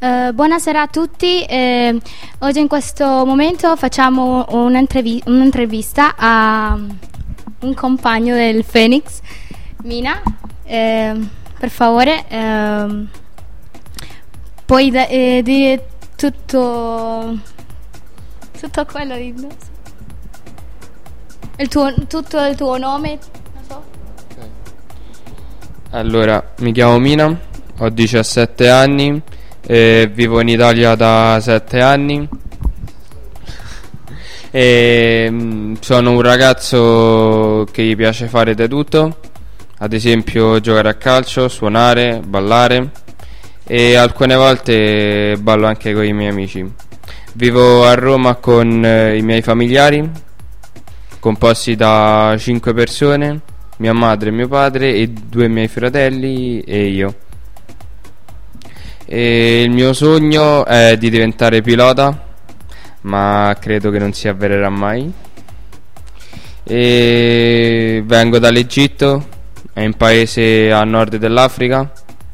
Buonasera a tutti. Oggi in questo momento facciamo un'intervista a un compagno del Phoenix, Mina. Per favore, puoi dire tutto quello di tutto il tuo nome? Non so. Okay. Allora, mi chiamo Mina, ho 17 anni. Vivo in Italia da 7 anni e sono un ragazzo che gli piace fare di tutto, ad esempio giocare a calcio, suonare, ballare e alcune volte ballo anche con i miei amici. Vivo a Roma con i miei familiari, composti da 5 persone, mia madre e mio padre e 2 miei fratelli e io. E il mio sogno è di diventare pilota, ma credo che non si avvererà mai. E vengo dall'Egitto, è un paese a nord dell'Africa.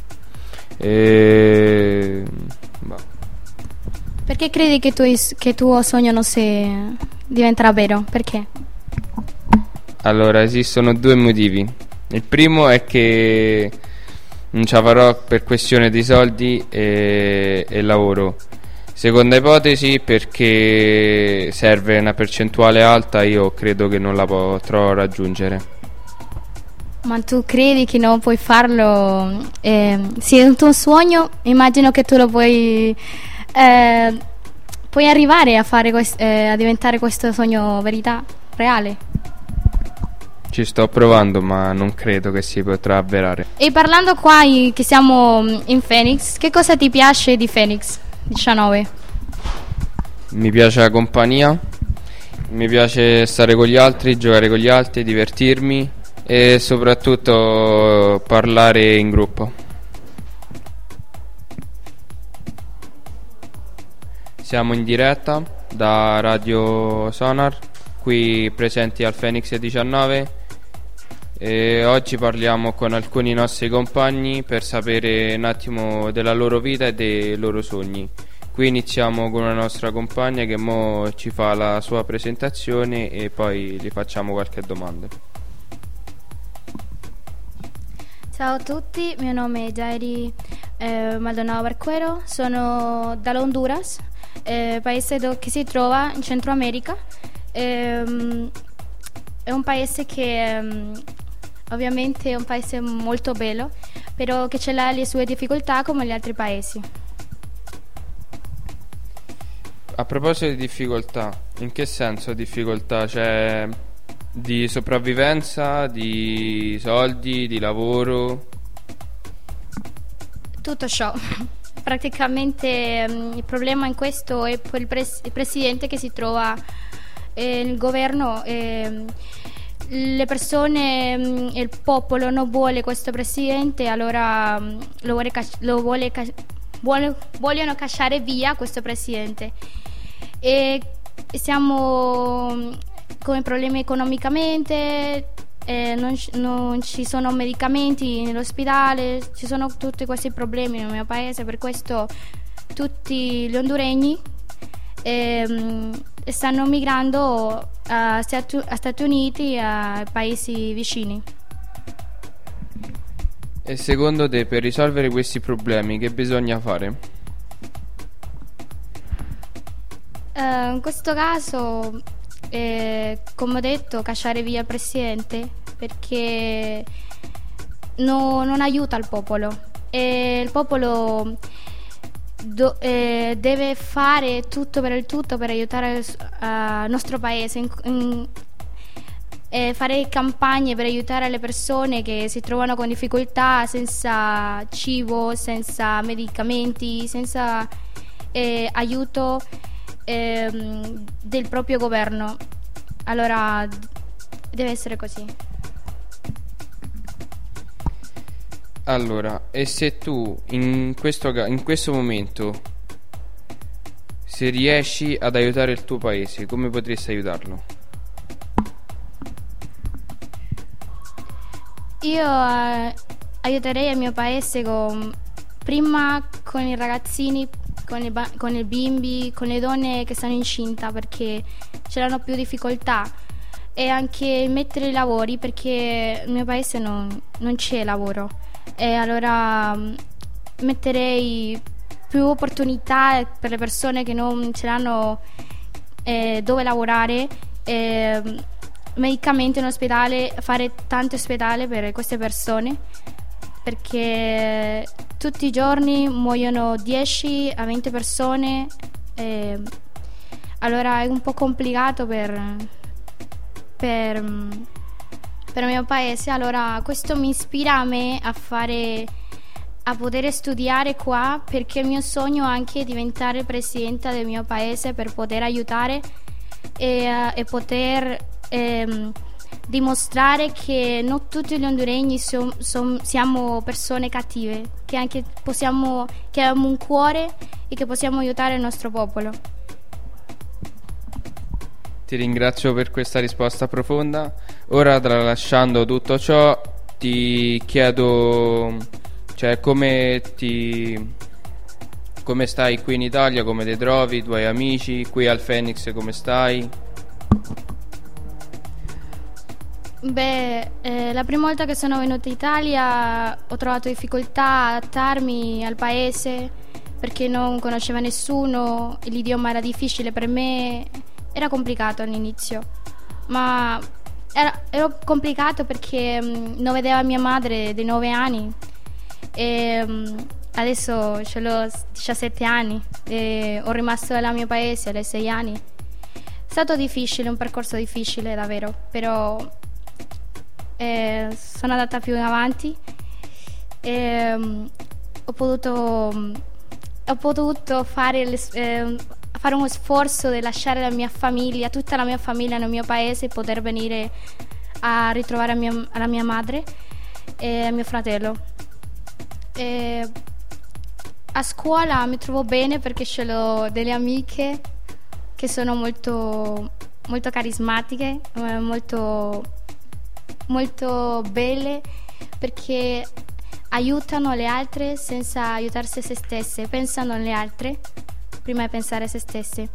Perché credi che il tuo sogno non si diventerà vero? Perché? Allora, esistono 2 motivi. Il primo è che non ce la farò per questione di soldi e lavoro. Seconda ipotesi, perché serve una percentuale alta, io credo che non la potrò raggiungere. Ma tu credi che non puoi farlo? Se è un tuo sogno, immagino che tu lo puoi arrivare a fare a diventare questo sogno verità reale. Ci sto provando, ma non credo che si potrà avverare. E parlando qua che siamo in Phoenix, che cosa ti piace di Phoenix 19? Mi piace la compagnia, mi piace stare con gli altri, giocare con gli altri, divertirmi e soprattutto parlare in gruppo. Siamo in diretta da Radio Sonar, qui presenti al Phoenix 19. E oggi parliamo con alcuni nostri compagni per sapere un attimo della loro vita e dei loro sogni. Qui iniziamo con una nostra compagna che mo ci fa la sua presentazione e poi gli facciamo qualche domanda. Ciao a tutti, mio nome è Jairi Maldonado Barquero, sono dall'Honduras, paese che si trova in Centro America. È un paese che ovviamente è un paese molto bello, però che ce l'ha le sue difficoltà come gli altri paesi. A proposito di difficoltà, in che senso difficoltà? Cioè di sopravvivenza, di soldi, di lavoro? Tutto ciò. Praticamente il problema in questo è il presidente che si trova nel governo. Le persone, il popolo non vuole questo presidente, allora vogliono cacciare via questo presidente. E siamo con problemi economicamente, non ci sono medicamenti nell'ospedale, ci sono tutti questi problemi nel mio paese, per questo tutti gli honduregni stanno migrando a Stati Uniti e ai paesi vicini. E secondo te, per risolvere questi problemi, che bisogna fare? In questo caso, come ho detto, cacciare via il presidente, perché non aiuta il popolo. E il popolo deve fare tutto per aiutare il nostro paese, fare campagne per aiutare le persone che si trovano con difficoltà, senza cibo, senza medicamenti, senza aiuto del proprio governo. Allora deve essere così. Allora, e se tu in questo momento, se riesci ad aiutare il tuo paese, come potresti aiutarlo? Io aiuterei il mio paese prima con i ragazzini, con i bimbi, con le donne che stanno incinta, perché c'erano più difficoltà, e anche mettere i lavori, perché nel mio paese non c'è lavoro, e allora metterei più opportunità per le persone che non ce l'hanno dove lavorare, medicamenti in ospedale, fare tanti ospedali per queste persone, perché tutti i giorni muoiono 10 a 20 persone, allora è un po' complicato per il mio paese. Allora questo mi ispira a me a poter studiare qua, perché il mio sogno è anche diventare presidente del mio paese, per poter aiutare e poter dimostrare che non tutti gli honduregni siamo persone cattive, che anche che abbiamo un cuore e che possiamo aiutare il nostro popolo. Ti ringrazio per questa risposta profonda. Ora, tralasciando tutto ciò, ti chiedo, cioè, come stai qui in Italia, come ti trovi, i tuoi amici, qui al Phoenix come stai? La prima volta che sono venuta in Italia ho trovato difficoltà a adattarmi al paese, perché non conosceva nessuno, l'idioma era difficile per me, era complicato all'inizio, ma era complicato perché non vedevo mia madre dei 9 anni e adesso ce l'ho 17 anni e ho rimasto nel mio paese alle 6 anni. È stato difficile, un percorso difficile davvero, però sono andata più in avanti e ho potuto fare uno sforzo di lasciare la mia famiglia, tutta la mia famiglia nel mio paese, e poter venire a ritrovare la mia madre e mio fratello. A scuola mi trovo bene perché ho delle amiche che sono molto, molto carismatiche, molto belle, perché aiutano le altre senza aiutarsi se stesse, pensano alle altre prima di pensare a se stesse.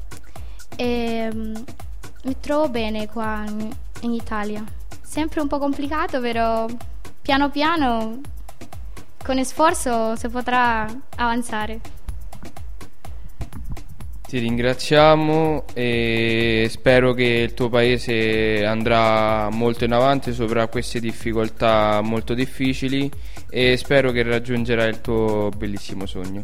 Mi trovo bene qua in Italia, sempre un po' complicato, però piano piano con sforzo si potrà avanzare. Ti ringraziamo e spero che il tuo paese andrà molto in avanti sopra queste difficoltà molto difficili, e spero che raggiungerai il tuo bellissimo sogno.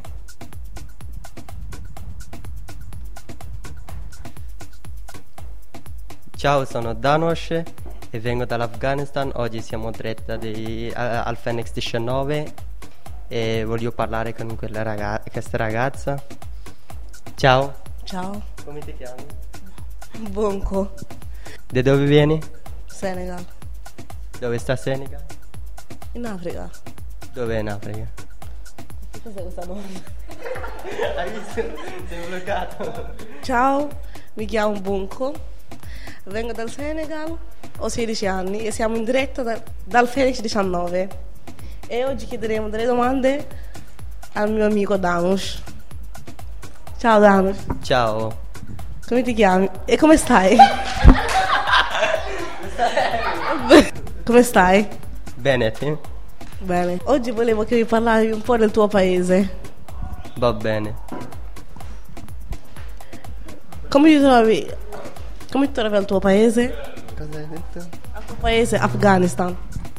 Ciao, sono Danos e vengo dall'Afghanistan. Oggi siamo diretti al Phoenix 19 e voglio parlare con questa ragazza. Ciao. Ciao. Come ti chiami? Bonco. Da dove vieni? Senegal. Dove sta Senegal? In Africa. Dove è in Africa? Che cos'è questa domanda? Hai visto? Sei bloccato. Ciao, mi chiamo Bonco, vengo dal Senegal, ho 16 anni e siamo in diretta dal Phoenix 19 e oggi chiederemo delle domande al mio amico Danos. Ciao Danos. Ciao. Come ti chiami? E come stai? Come stai? Bene, te? Bene. Oggi volevo che mi parlavi un po' del tuo paese. Va bene. Come ti trovi? Come ti trovi al tuo paese? Cosa hai detto? Al tuo paese, Afghanistan.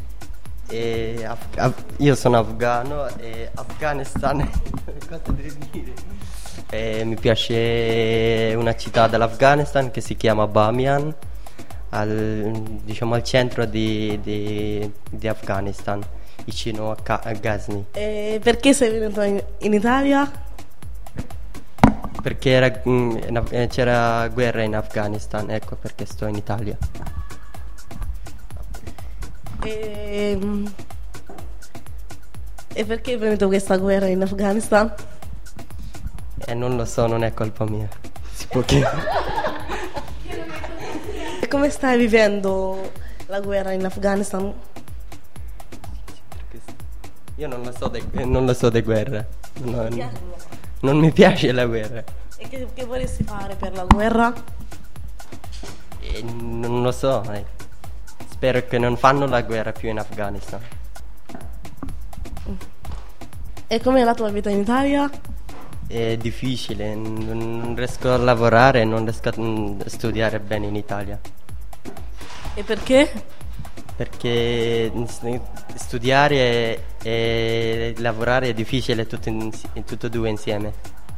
Io sono afghano e Afghanistan cosa devi dire? Mi piace una città dell'Afghanistan che si chiama Bamiyan, diciamo al centro di Afghanistan, vicino a Ghazni. E perché sei venuto in Italia? Perché c'era guerra in Afghanistan, ecco perché sto in Italia. E perché è venuta questa guerra in Afghanistan? Non lo so, non è colpa mia. Si può chiedere. E come stai vivendo la guerra in Afghanistan? Io non lo so di guerra. Non mi piace la guerra. E che vorresti fare per la guerra? Non lo so. Spero che non fanno la guerra più in Afghanistan. E com'è la tua vita in Italia? È difficile, non riesco a lavorare, non riesco a studiare bene in Italia. E perché? Perché studiare e lavorare è difficile tutte e due insieme.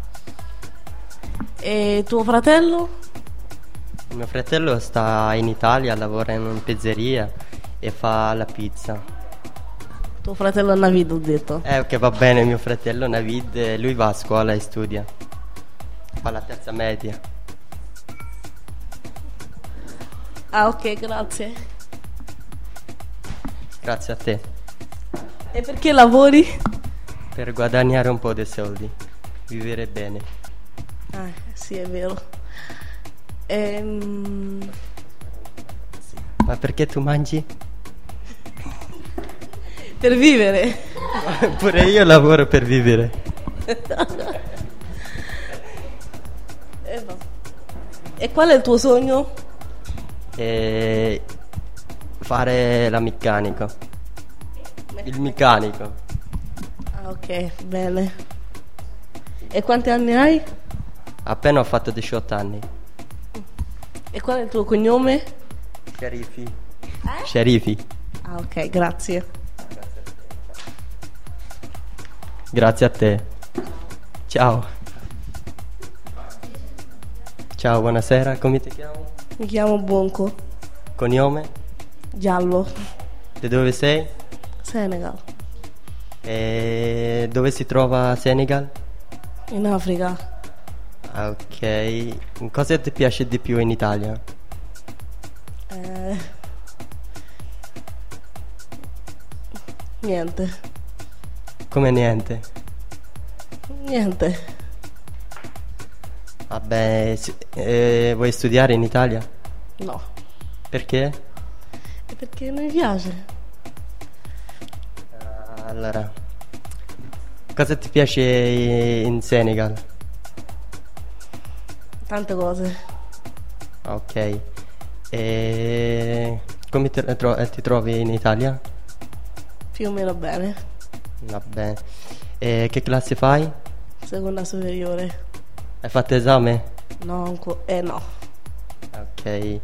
E tuo fratello? Mio fratello sta in Italia, lavora in una pizzeria e fa la pizza. Tuo fratello Navid, ho detto. Ok, va bene, mio fratello Navid, lui va a scuola e studia. Fa la terza media. Ah, ok, grazie. Grazie a te. E perché lavori? Per guadagnare un po' di soldi, vivere bene. Ah, sì, è vero. Ma perché tu mangi? Per vivere. Pure io lavoro per vivere. E qual è il tuo sogno? Fare la meccanico. Il meccanico. Ah, ok, bene. E quanti anni hai? Appena ho fatto 18 anni. E qual è il tuo cognome? Sharifi. Sharifi. Ah, ok, grazie. Grazie a te. Ciao. Ciao, buonasera, come ti chiami? Mi chiamo Bonco. Cognome? Giallo. Da dove sei? Senegal. E dove si trova Senegal? In Africa. Ah, ok. Cosa ti piace di più in Italia? Niente. Come niente? Niente. Vabbè, vuoi studiare in Italia? No. Perché? È perché non mi piace. Allora, cosa ti piace in Senegal? Tante cose. Ok. E come ti trovi in Italia? Più o meno bene. Vabbè. E che classe fai? Seconda superiore. Hai fatto esame? No, no. Ok.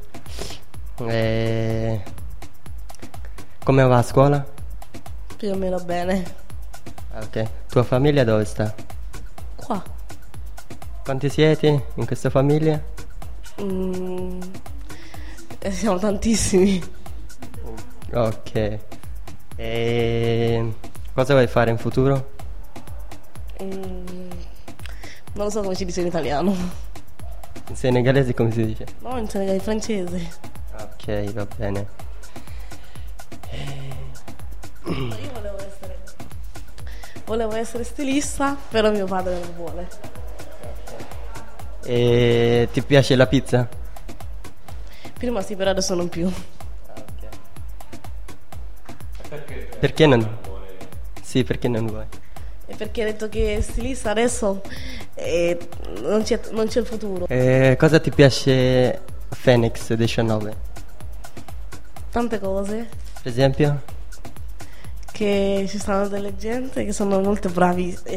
Come va a scuola? Più o meno bene. Ok. Tua famiglia dove sta? Qua. Quanti siete in questa famiglia? Siamo tantissimi. Ok. E cosa vuoi fare in futuro? Non lo so come si dice in italiano. In senegalese come si dice? No, in senegalese francese. Ok, va bene. Io volevo essere stilista, però mio padre non vuole. E ti piace la pizza? Prima sì, però adesso non più. Perché non? Sì, perché non vuoi? E perché hai detto che stilista adesso non c'è il futuro. Cosa ti piace a Phoenix 19? Tante cose. Per esempio? Che ci stanno delle gente che sono molto bravi e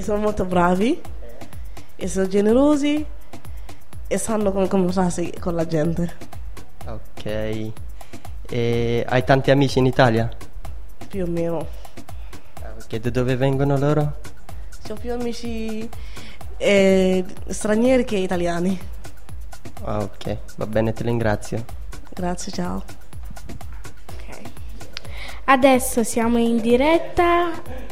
sono generosi e sanno come comportarsi con la gente. Ok. E hai tanti amici in Italia? Più o meno. Ok, da dove vengono loro? Ho più amici stranieri che italiani. Ah, ok, va bene, te ringrazio. Grazie, ciao. Adesso siamo in diretta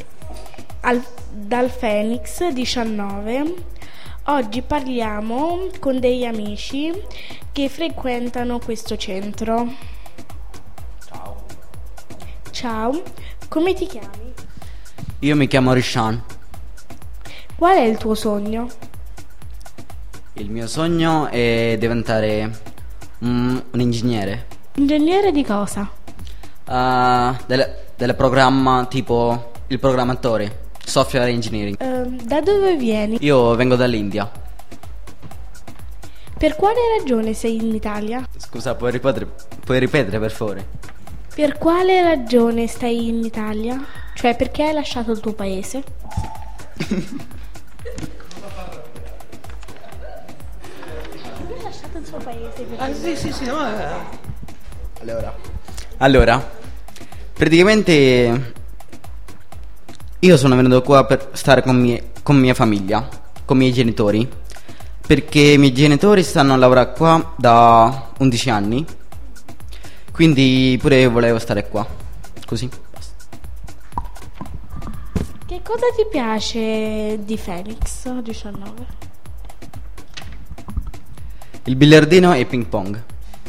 dal Phoenix 19. Oggi parliamo con degli amici che frequentano questo centro. Ciao. Ciao, come ti chiami? Io mi chiamo Rishan. Qual è il tuo sogno? Il mio sogno è diventare un ingegnere. Ingegnere di cosa? Del programma tipo il programmatore, software engineering. Da dove vieni? Io vengo dall'India. Per quale ragione sei in Italia? Scusa, puoi ripetere per favore? Per quale ragione stai in Italia? Cioè, perché hai lasciato il tuo paese? Hai lasciato il tuo paese perché... sì, no. Allora, praticamente io sono venuto qua per stare con mia famiglia, con i miei genitori, perché i miei genitori stanno a lavorare qua da 11 anni, quindi pure io volevo stare qua, così. Che cosa ti piace di Phoenix 19? Il biliardino e il ping pong.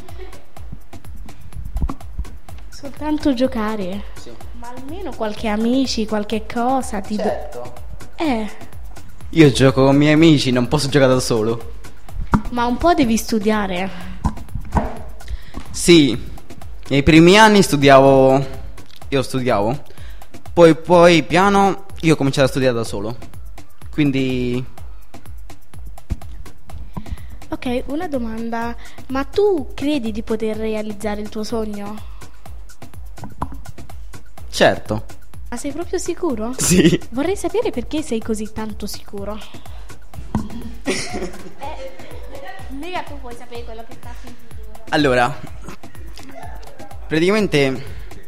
Soltanto giocare? Sì. Ma almeno qualche amici, qualche cosa ti... Certo. Io gioco con i miei amici, non posso giocare da solo. Ma un po' devi studiare. Sì, nei primi anni studiavo, poi piano io ho cominciato a studiare da solo, quindi... Ok, una domanda. Ma tu credi di poter realizzare il tuo sogno? Certo. Ma sei proprio sicuro? Sì. Vorrei sapere perché sei così tanto sicuro. Mica tu puoi sapere quello che sta sentendo. Allora, praticamente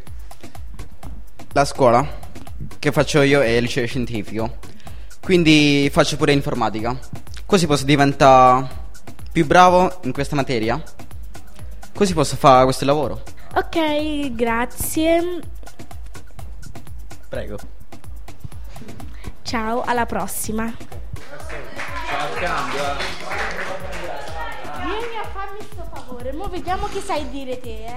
la scuola che faccio io è il liceo scientifico, quindi faccio pure informatica, così posso diventare più bravo in questa materia, così posso fare questo lavoro. Ok, grazie. Prego. Ciao, alla prossima. Vieni a farmi sto favore, mo vediamo che sai dire te,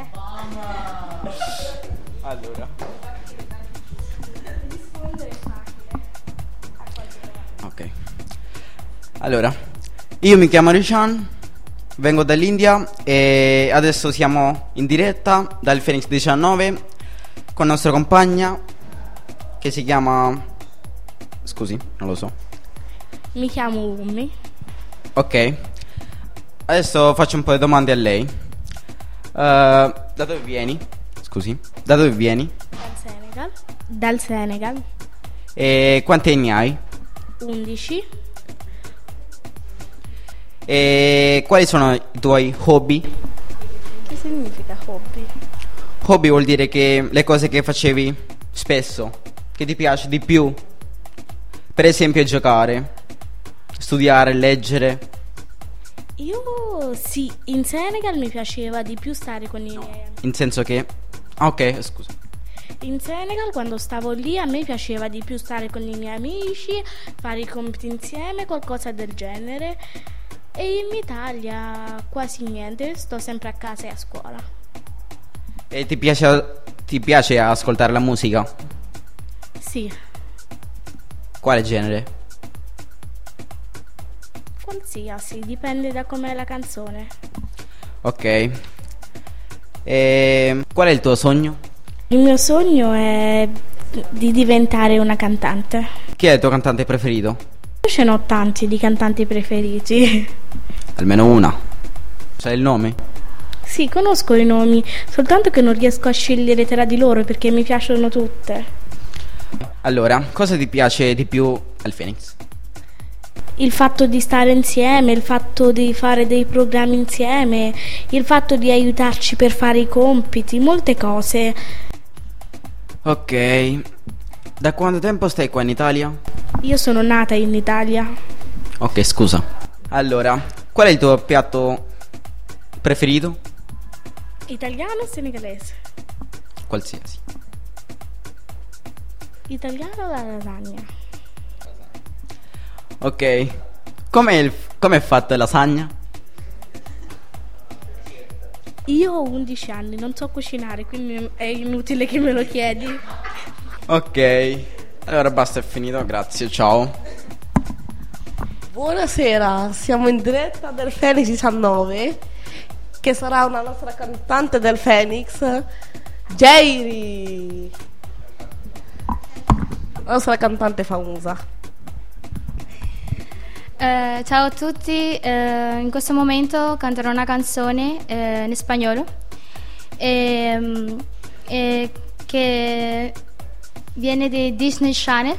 Allora. Rispondere facile. Ok. Allora, io mi chiamo Rishan, vengo dall'India e adesso siamo in diretta dal Phoenix 19 con la nostra compagna che si chiama... Scusi, non lo so. Mi chiamo Ummi. Ok. Adesso faccio un po' di domande a lei. Da dove vieni? Scusi. Da dove vieni? Dal Senegal. Dal Senegal. E quanti anni hai? 11. E quali sono i tuoi hobby? Che significa hobby? Hobby vuol dire che le cose che facevi spesso, che ti piace di più. Per esempio giocare, studiare, leggere. Io sì, in Senegal mi piaceva di più stare con i miei amici. In senso che... Ah, ok, scusa. In Senegal quando stavo lì a me piaceva di più stare con i miei amici, fare i compiti insieme, qualcosa del genere. E in Italia quasi niente, sto sempre a casa e a scuola. E ti piace ascoltare la musica? Sì, Quale genere? qualsiasi, dipende da com'è la canzone. Ok. E qual è il tuo sogno? Il mio sogno è di diventare una cantante. Chi è il tuo cantante preferito? Io ce n'ho tanti di cantanti preferiti. Almeno una. Sai il nome? Sì, conosco i nomi, soltanto che non riesco a scegliere tra di loro perché mi piacciono tutte. Allora, cosa ti piace di più al Phoenix? Il fatto di stare insieme, il fatto di fare dei programmi insieme, il fatto di aiutarci per fare i compiti, molte cose. Ok. Da quanto tempo stai qua in Italia? Io sono nata in Italia. Ok, scusa. Allora, qual è il tuo piatto preferito? Italiano o senegalese? Qualsiasi. Italiano la lasagna. Ok. Com'è fatta la lasagna? Io ho 11 anni, non so cucinare, quindi è inutile che me lo chiedi. Ok. Allora basta, è finito, grazie, ciao. Buonasera, siamo in diretta del Phoenix 19, che sarà una nostra cantante del Phoenix, Jairi. la nostra cantante famosa. Ciao a tutti, in questo momento canterò una canzone in spagnolo che viene di Disney Channel,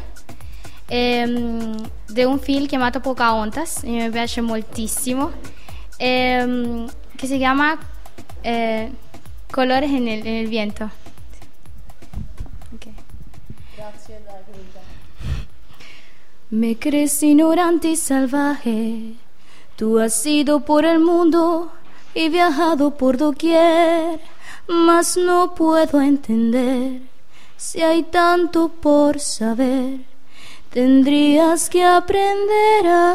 di un film chiamato Pocahontas, mi piace moltissimo, che si chiama Colores en el viento. Okay. Grazie, dai, comincia. Me crees ignorante y salvaje, tú has ido por el mundo y viajado por doquier, mas no puedo entender si hay tanto por saber. Tendrías que aprender a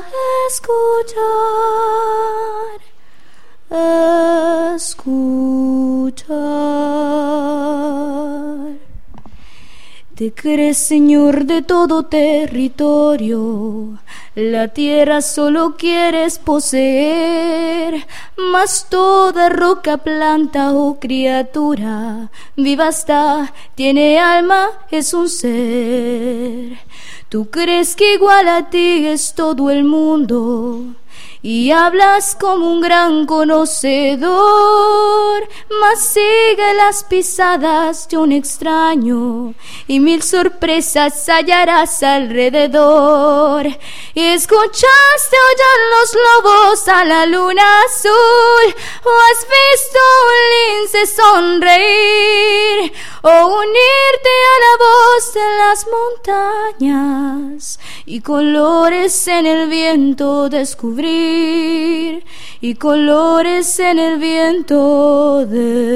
escuchar. Te crees señor de todo territorio, la tierra solo quieres poseer, mas toda roca, planta o criatura, viva está, tiene alma, es un ser. Tú crees que igual a ti es todo el mundo y hablas como un gran conocedor, mas sigue las pisadas de un extraño y mil sorpresas hallarás alrededor. Y escuchaste aullar los lobos a la luna azul, o has visto un lince sonreír, o unirte a la voz de las montañas y colores en el viento descubrir, y colores en el viento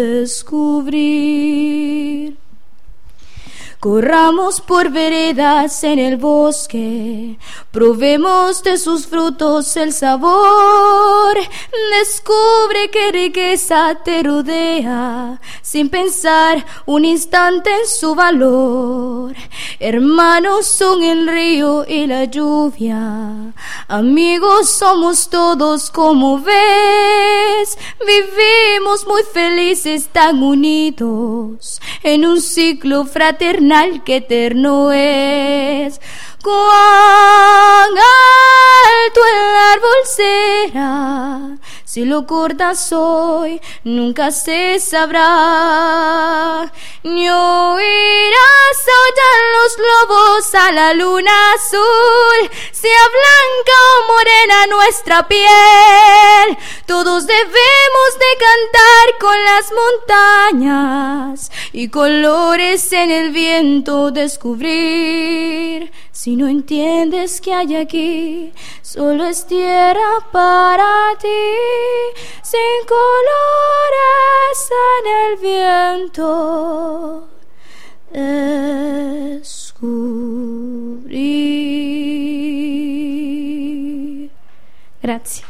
descubrir. Corramos por veredas en el bosque, probemos de sus frutos el sabor. Descubre qué riqueza te rodea, sin pensar un instante en su valor. Hermanos son el río y la lluvia, amigos somos todos como ves. Vivimos muy felices tan unidos en un ciclo fraternal que eterno es. Cuán alto el árbol será, si lo cortas hoy nunca se sabrá. Ni oirás aullar los lobos a la luna azul, sea blanca o morena nuestra piel. Todos debemos de cantar con las montañas y colores en el viento descubrir. Si no entiendes que hay aquí, solo es tierra para ti, sin colores en el viento descubrir. Grazie.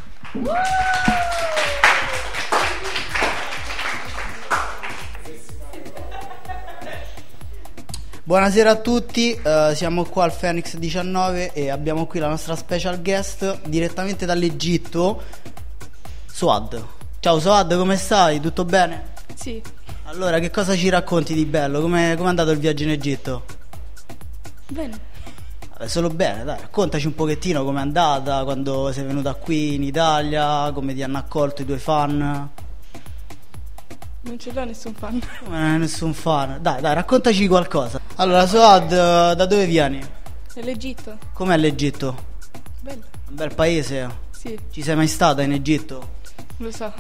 Buonasera a tutti, siamo qua al Phoenix 19 e abbiamo qui la nostra special guest direttamente dall'Egitto, Suad. Ciao Suad, come stai? Tutto bene? Sì. Allora, che cosa ci racconti di bello? Com'è andato il viaggio in Egitto? Bene. Solo bene, dai, raccontaci un pochettino com'è andata, quando sei venuta qui in Italia, come ti hanno accolto i tuoi fan. Non ce l'ho nessun fan. Come nessun fan? Dai, raccontaci qualcosa. Allora, Suad, da dove vieni? Dall'Egitto. Com'è l'Egitto? Bello. Un bel paese? Sì, Ci sei mai stata in Egitto? lo so.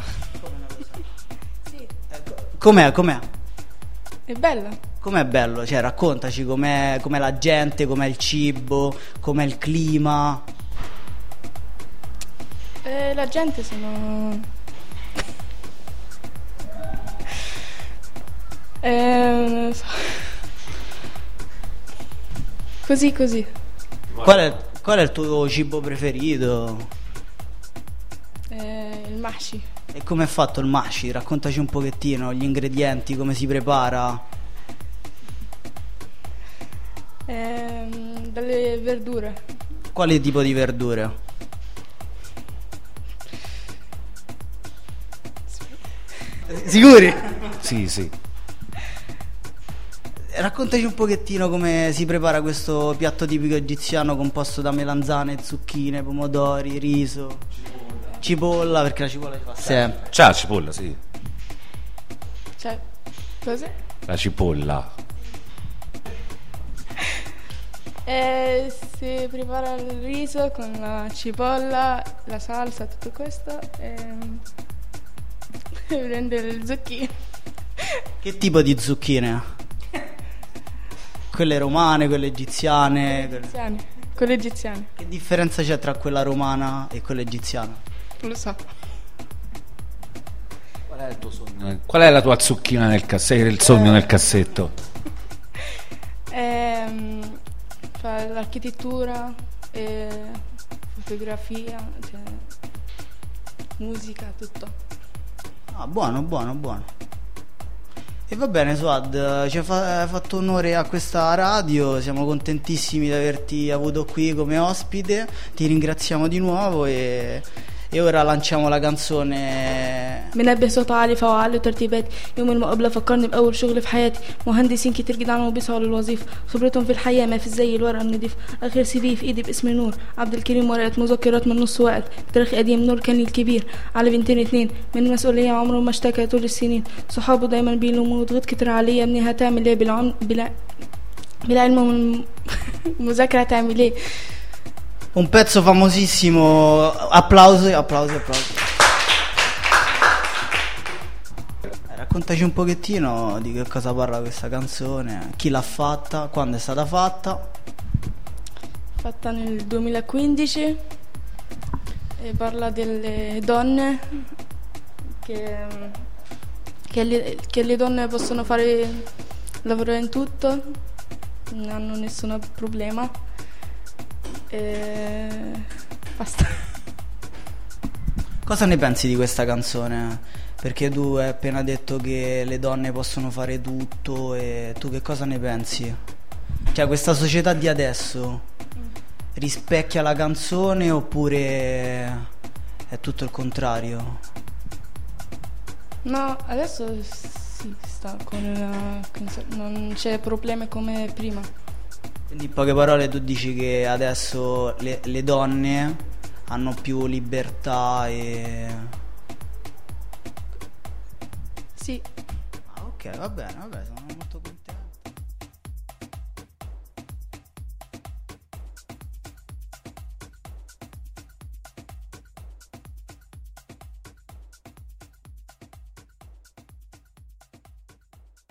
Com'è? È bella. Com'è bello? Cioè, raccontaci com'è la gente, com'è il cibo, com'è il clima. La gente sono... non lo so. Così. Qual è il tuo cibo preferito? Il mashi. E com'è fatto il mashi? Raccontaci un pochettino gli ingredienti, come si prepara. Dalle verdure. Quale tipo di verdure? Sicuri? Sì. Raccontaci un pochettino come si prepara questo piatto tipico egiziano composto da melanzane, zucchine, pomodori, riso, cipolla, perché la cipolla ci fa sempre. C'è la cipolla, sì. Cioè, cos'è? La cipolla. Si prepara il riso con la cipolla, la salsa, tutto questo e prende le zucchine. Che tipo di zucchine? Quelle romane, quelle egiziane? Quelle egiziane. Che differenza c'è tra quella romana e quella egiziana? Non lo so. Qual è il tuo sogno? Qual è la tua zucchina nel cassetto? Il sogno nel cassetto? Fa l'architettura, fotografia, cioè, musica, tutto. Ah, buono. E va bene, Suad, ci hai fatto onore a questa radio, siamo contentissimi di averti avuto qui come ospite, ti ringraziamo di nuovo e ora lanciamo la canzone. منبه صوت عالي فوعال وترتيبات يوم المقابلة فكرني بأول شغل في حياتي مهندسين كتير جدعان وبيسعوا للوظيفة خبرتهم في الحياة ما في الزي الورقة النضيفة آخر CV في إيدي باسم نور عبد الكريم ورقة مذكرات من نص وقت تاريخ قديم نور كان الكبير على بنتين اتنين من المسؤولية عمره ما اشتكى طول السنين صحابه دايما بيلوموا وضغط كتير عليا ابني هتعمل ايه بالعلم والمذاكرة هتعمل ايه. Un pezzo famosissimo, applausi. Raccontaci un pochettino di che cosa parla questa canzone, chi l'ha fatta, quando è stata fatta. Fatta nel 2015 e parla delle donne che le donne possono lavorare in tutto, non hanno nessun problema e basta. Cosa ne pensi di questa canzone? Perché tu hai appena detto che le donne possono fare tutto e tu che cosa ne pensi? Cioè questa società di adesso rispecchia la canzone oppure è tutto il contrario? No, adesso sì, sta non c'è problemi come prima. Quindi in poche parole tu dici che adesso le donne hanno più libertà e... Sì. Ah, ok, va bene.